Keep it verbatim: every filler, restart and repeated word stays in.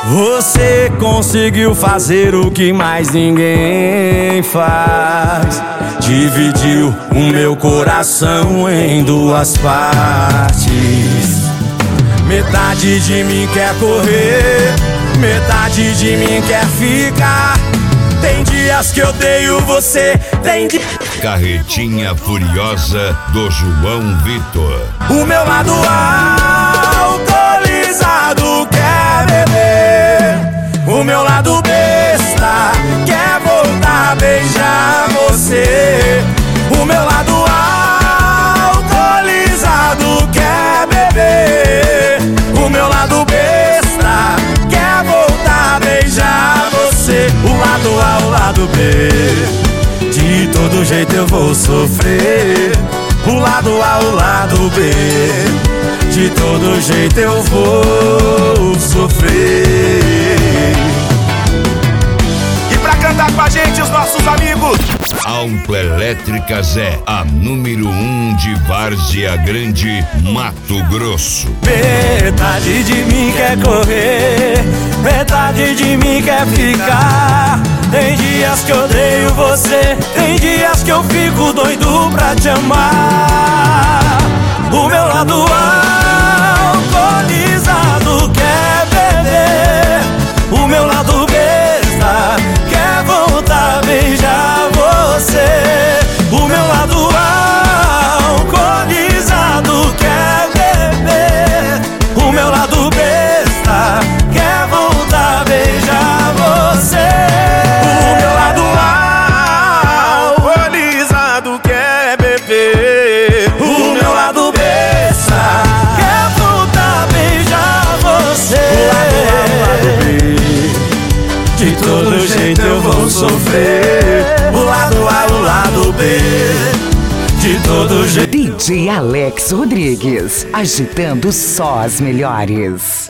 Você conseguiu fazer o que mais ninguém faz. Dividiu o meu coração em duas partes. Metade de mim quer correr, metade de mim quer ficar. Tem dias que eu odeio você, tem dias... Carretinha Furiosa do João Vitor. O meu lado alcoolizado quer beber, o meu lado besta quer voltar a beijar você. O meu lado alcoolizado quer beber, o meu lado besta quer voltar a beijar você. O lado A, o lado B, de todo jeito eu vou sofrer. O lado A, o lado B, de todo jeito eu vou sofrer. E pra cantar com a gente os nossos amigos Autoelétrica Zé, a número um de Várzea Grande, Mato Grosso. Metade de mim quer correr, metade de mim quer ficar. Tem dias que eu odeio você, tem dias que eu fico doido pra te amar. O meu lado alcoolizado quer beber, o meu lado besta quer voltar a beijar você. O meu lado alcoolizado quer beber, o meu lado besta quer voltar a beijar você. O meu lado alcoolizado quer beber, o meu lado besta quer voltar a beijar você. O lado A, o lado B, de todo jeito eu vou sofrer. O lado A, o lado B, de todo jeito. D J Alex Rodrigues, agitando só as melhores.